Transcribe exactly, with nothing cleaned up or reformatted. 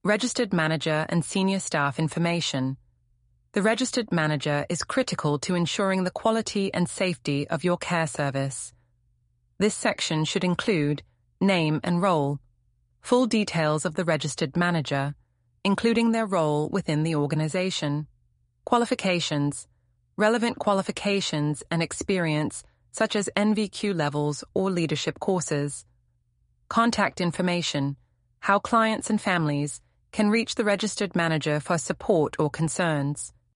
Registered Manager and Senior Staff Information. The Registered Manager is critical to ensuring the quality and safety of your care service. This section should include name and role, full details of the Registered Manager, including their role within the organization, qualifications, relevant qualifications and experience such as N V Q levels or leadership courses, contact information, how clients and families can reach the Registered Manager for support or concerns,